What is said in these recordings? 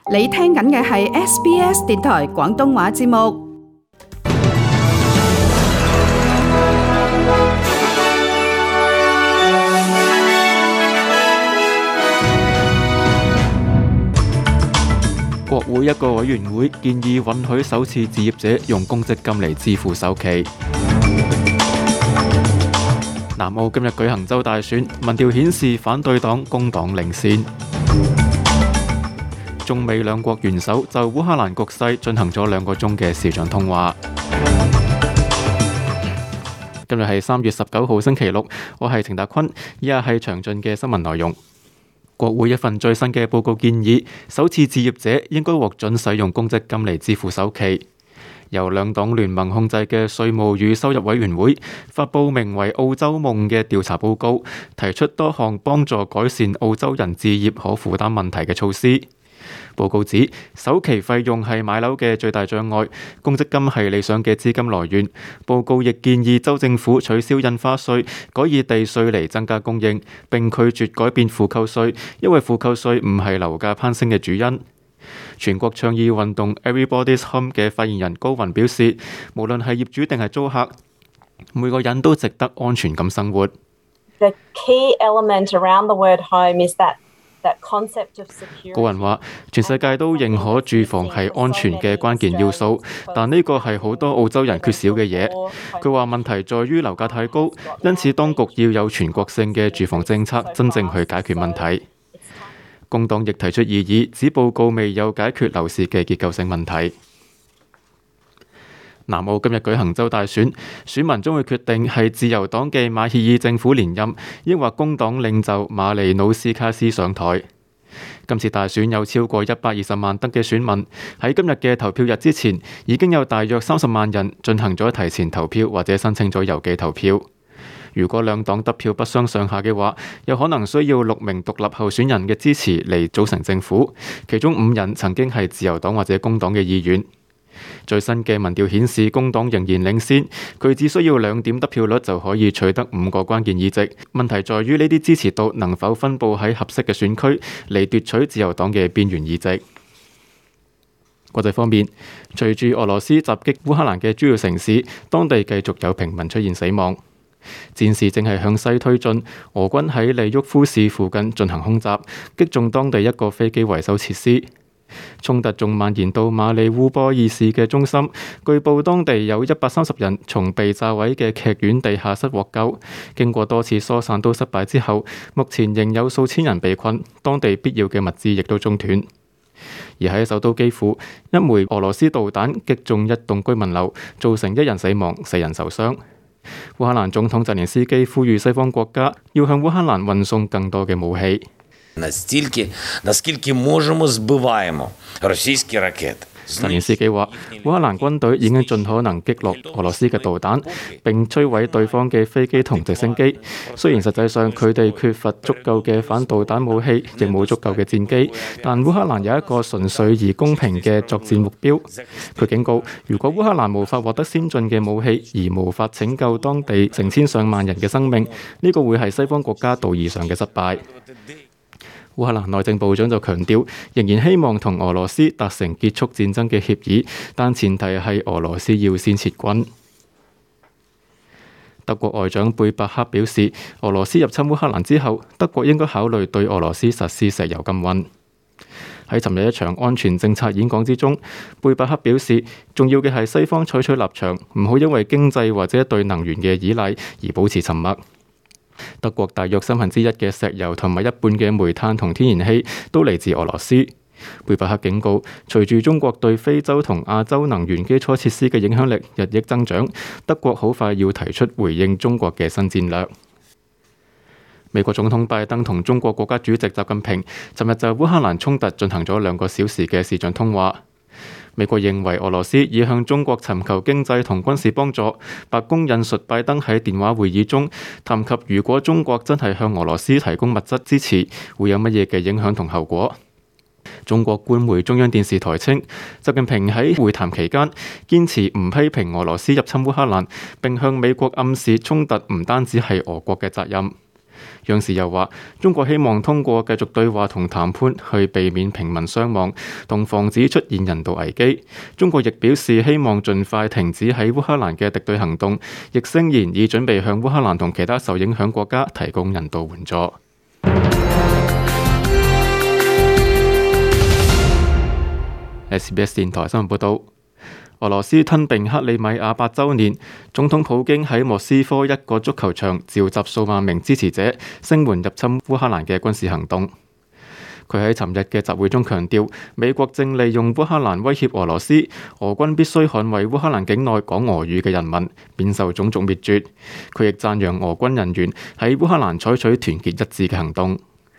你聽緊嘅係 SBS 電台廣東話節目。 國會一個委員會建議允許首次置業者用公積金嚟支付首期。南澳今日舉行州大選，民調顯示反對黨工黨領先。中美兩國元首就烏克蘭局勢進行咗2個鐘嘅視像通話。今日係3月19號星期六，我係程達坤，以下係詳盡嘅新聞內容。國會一份最新嘅報告建議，首次置業者應該獲准使用公積金嚟支付首期。由兩黨聯盟控制嘅稅務與收入委員會發佈名為《澳洲夢》嘅調查報告，提出多項幫助改善澳洲人置業可負擔問題嘅措施。報告指，首期費用係買樓嘅最大障礙，公積金係理想嘅資金來源。報告亦建議州政府取消印花稅，改以地稅嚟增加供應，並拒絕改變負扣稅，因為負扣稅唔係樓價攀升嘅主因。全國倡議運動 Everybody's Home 嘅發言人高雲表示，無論係業主定係租客，每個人都值得安全咁生活。 The key element around the word home is that concept of security. 高雲話，全世界都認可住房係安全嘅關鍵要素，但呢個係好多澳洲人缺少嘅嘢。佢話問題在於樓價太高，因此當局要有全國性嘅住房政策，真正去解決問題。工黨亦提出異議，指報告未有解決樓市嘅結構性問題。南澳今日舉行州大選，選民將會決定係自由黨嘅馬歇爾政府連任，抑或工黨領袖馬尼努斯卡斯上台。今次大選有超過120萬登嘅選民，喺今日嘅投票日之前，已經有大約30萬人進行咗提前投票或者申請咗郵寄投票。如果兩黨得票不相上下嘅話，有可能需要6名獨立候選人嘅支持嚟組成政府，其中5人曾經係自由黨或者工黨嘅議員。最新嘅民調顯示，工黨仍然領先，佢只需要2點得票率就可以取得5個關鍵議席。問題在於呢啲支持度能否分佈喺合適嘅選區嚟奪取自由黨嘅邊緣議席。國際方面，隨住俄羅斯襲擊烏克蘭嘅主要城市，當地繼續有平民出現死亡。戰事正係向西推進，俄軍喺利沃夫市附近進行空襲，擊中當地一個飛機維修設施。衝突仲蔓延到馬里烏波爾市嘅中心，據報當地有130人從被炸毀嘅劇院地下室獲救。經過多次疏散都失敗之後，目前仍有數千人被困，當地必要嘅物資亦都中斷。而喺首都基輔，一枚俄羅斯導彈擊中一棟居民樓，造成1人死亡，4人受傷。烏克蘭總統澤連斯基呼籲西方國家要向烏克蘭運送更多嘅武器。 Наскільки можемо збиваємо російські ракети. 澤連斯基話，烏克蘭軍隊已經盡可能擊落俄羅斯嘅導彈，並摧毀對方嘅飛機同直升機。雖然實際上佢哋缺乏足夠嘅反導彈武器，亦冇足夠嘅戰機，但烏克蘭有一個純粹而公平嘅作戰目標。佢警告，如果烏克蘭無法獲得先進嘅武器，而無法拯救當地成千上萬人嘅生命，呢個會係西方國家道義上嘅失敗。烏克蘭內政部長就強調，仍然希望同俄羅斯達成結束戰爭嘅協議，但前提係俄羅斯要先撤軍。德國外長貝伯克表示，俄羅斯入侵烏克蘭之後，德國應該考慮對俄羅斯實施石油禁運。喺尋日一場安全政策演講之中，貝伯克表示，重要嘅係西方採取立場，唔好因為經濟或者對能源嘅依賴而保持沉默。德國大約1/3嘅石油同埋1半嘅煤炭同天然氣都嚟自俄羅斯。貝伯克警告，隨住中國對非洲同亞洲能源基礎設施嘅影響力日益增長，德國好快要提出回應中國嘅新戰略。美國總統拜登同中國國家主席習近平尋日就烏克蘭衝突進行咗2個小時嘅視像通話。美國認為俄羅斯已向中國尋求經濟同軍事幫助。白宮引述拜登喺電話會議中談及，如果中國真係向俄羅斯提供物質支持，會有乜嘢嘅影響同後果。中國官媒中央電視台稱，習近平喺會談期間堅持唔批評俄羅斯入侵烏克蘭，並向美國暗示衝突唔單止係俄國嘅責任。 央視又話，中國希望通過繼續對話同談判去避免平民傷亡，同防止出現人道危機。中國亦表示希望盡快停止喺烏克蘭嘅敵對行動，亦聲言已準備向烏克蘭同其他受影響國家提供人道援助。SBS 電台新聞報道。俄羅斯吞併克里米亞8週年，總統普京喺莫斯科一個足球場召集數萬名支持者，聲援入侵烏克蘭嘅軍事行動。佢喺尋日嘅集會中強調，美國正利用烏克蘭威脅俄羅斯，俄軍必須捍衛烏克蘭境內講俄語嘅人民，免受種族滅絕。佢亦讚揚俄軍人員喺烏克蘭採取團結一致嘅行動。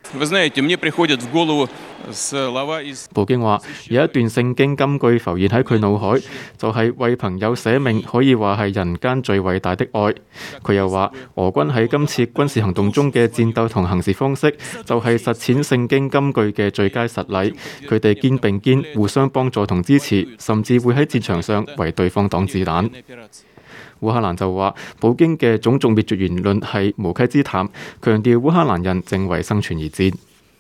普京話有一段聖經金句浮現喺佢腦海，就係為朋友捨命，可以話係人間最偉大的愛。佢又話俄軍喺今次軍事行動中嘅戰鬥同行事方式，就係實踐聖經金句嘅最佳實例。佢哋肩並肩，互相幫助同支持，甚至會喺戰場上為對方擋子彈。烏克蘭就話，普京嘅種族滅絕言論係無稽之談，強調烏克蘭人正為生存而戰。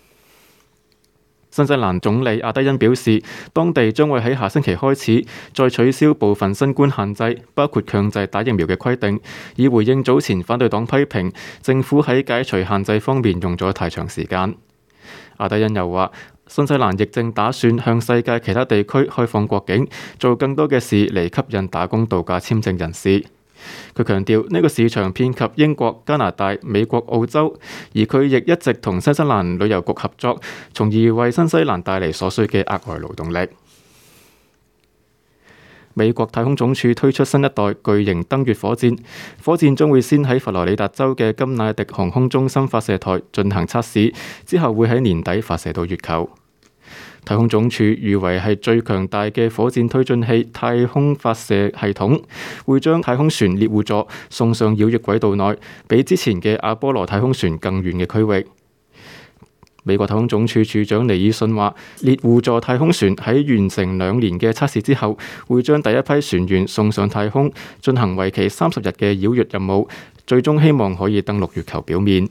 新西蘭總理阿德恩表示，當地將會喺下星期開始再取消部分新冠限制，包括強制打疫苗嘅規定，以回應早前反對黨批評政府喺解除限制方面用咗太長時間。阿德恩又話，新西蘭亦正打算向世界其他地區開放國境，做更多嘅事嚟吸引打工度假簽證人士。佢強調呢個市場遍及英國、加拿大、美國、澳洲，而佢亦一直同新西蘭旅遊局合作，從而為新西蘭帶嚟所需嘅額外勞動力。美國太空總署推出新一代巨型登月火箭，火箭將會先喺佛羅里達州嘅甘迺迪航空中心發射台進行測試，之後會喺年底發射到月球。太空總署譽為係最強大嘅火箭推進器太空發射系統，會將太空船獵戶座送上繞月軌道內，比之前嘅阿波羅太空船更遠嘅區域。美國太空總署署長尼爾遜話，獵戶座太空船喺完成2年嘅測試之後，會將第一批船員送上太空，進行為期30日嘅繞月任務，最終希望可以登陸月球表面。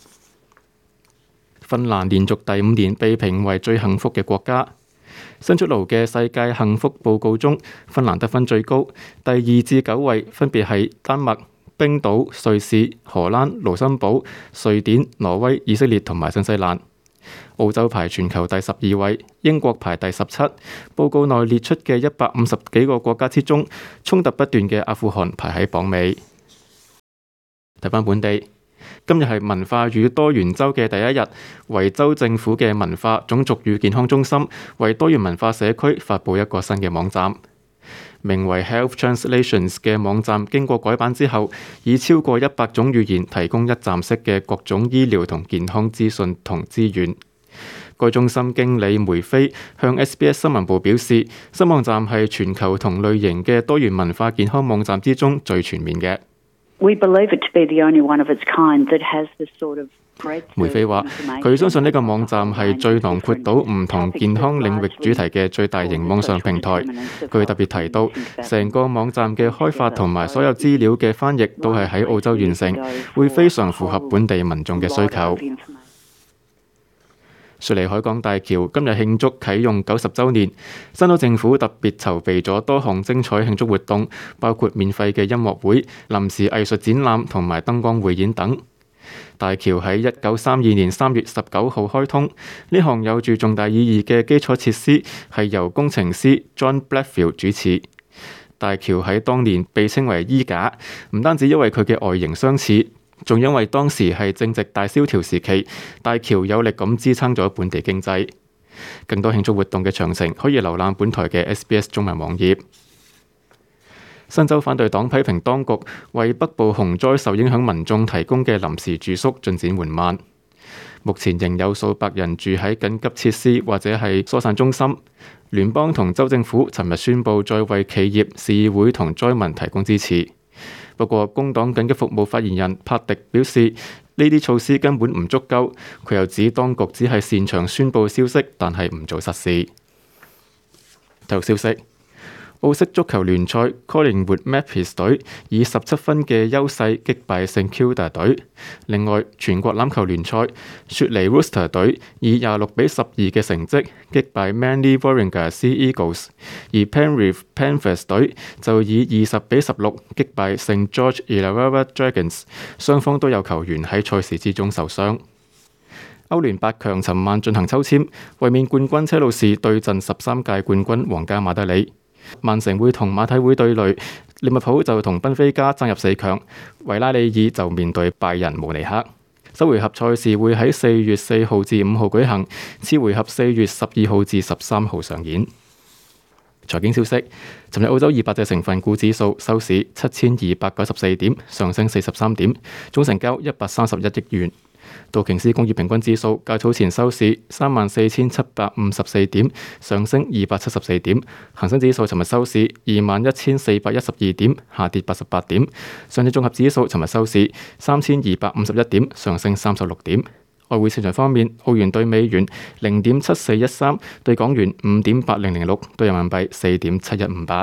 芬蘭連續第5年被評為最幸福嘅國家。新出爐嘅世界幸福報告中，芬蘭得分最高，第2至9位分別係丹麥、冰島、瑞士、荷蘭、盧森堡、瑞典、挪威、以色列同埋新西蘭。澳洲排全球第12位，英國排第17。報告內列出嘅150幾個國家之中，衝突不斷嘅阿富汗排喺榜尾。睇返本地。今日係文化與多元週嘅第一日，維州政府嘅文化、種族與健康中心為多元文化社區發布一個新嘅網站，名為 Health Translations 嘅網站經過改版之後，以超過100種語言提供一站式嘅各種醫療同健康資訊同資源。該中心經理梅菲向 SBS 新聞部表示，新網站係全球同類型嘅多元文化健康網站之中最全面嘅。梅菲話：佢相信呢個網站係最囊括到唔同健康領域主題嘅最大型網上平台。佢特別提到，成個網站嘅開發同埋所有資料嘅翻譯都係喺澳洲完成，會非常符合本地民眾嘅需求。雪梨海港大橋今日慶祝啟用90週年，新州政府特別籌備咗多項精彩慶祝活動，包括免費嘅音樂會、臨時藝術展覽同埋燈光匯演等。大橋喺1932年3月19號開通，呢項有住重大意義嘅基礎設施係由工程師 John Blackfield 主持。大橋喺當年被稱為衣架，唔單止因為佢嘅外形相似，仲因為當時係正值大蕭條時期，大橋有力咁支撐咗本地經濟。更多慶祝活動嘅詳情可以瀏覽本台嘅 SBS 中文網頁。新州反對黨批評當局為北部洪災受影響民眾提供嘅臨時住宿進展緩慢，目前仍有數百人住喺緊急設施或者係疏散中心。聯邦同州政府尋日宣布再為企業、市議會同災民提供支持。不過，工黨緊急服務發言人帕迪表示，呢啲措施根本唔足夠。佢又指當局只係擅長宣佈消息，但係唔做實事。體育消息： 澳式足球聯賽 Collingwood Magpies 隊以17分嘅優勢擊敗聖 Kilda 隊。另外，全國欖球聯賽雪梨 Rooster 隊以26-12嘅成績擊敗 Manly Warringah Sea Eagles，而 Penrith Panthers 隊就以20-16擊敗聖 George Illawarra Dragons， 雙方都有球員喺賽事之中受傷。歐聯8強尋晚進行抽籤，衛冕冠軍車路士對陣13屆冠軍皇家馬德里。曼城會同馬體會對壘，利物浦就同賓菲加爭入4強，維拉利爾就面對拜仁慕尼黑。首回合賽事會喺4月4號至5號舉行，次回合4月12號至13號上演。財經消息，尋日澳洲200隻成分股指數收市7294點，上升43點，總成交131億元。道瓊斯工業平均指數較早前收市34,754點，上升274點。恒生指數尋日收市21,412點，下跌88點。上證綜合指數尋日收市3,251點，上升36點。外匯市場方面，澳元對美元0.7413，對港元5.8006，對人民幣4.7158。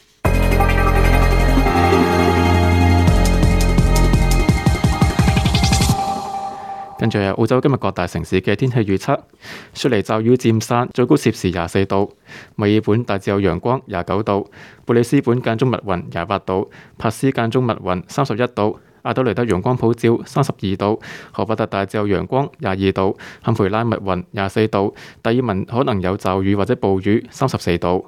跟住係澳洲今日各大城市嘅天氣預測：雪梨驟雨漸散，最高攝氏24度；墨爾本大致有陽光29度；布里斯本間中密雲28度；珀斯間中密雲31度；阿德雷德陽光普照32度；荷伯特大致有陽光22度；坎培拉密雲24度；達爾文可能有驟雨或者暴雨34度。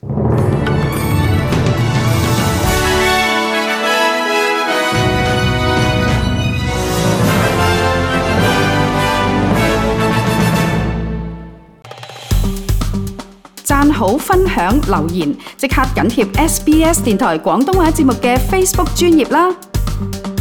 讚好、分享、留言，即刻緊貼SBS 電台廣東話節目嘅 Facebook 專頁啦！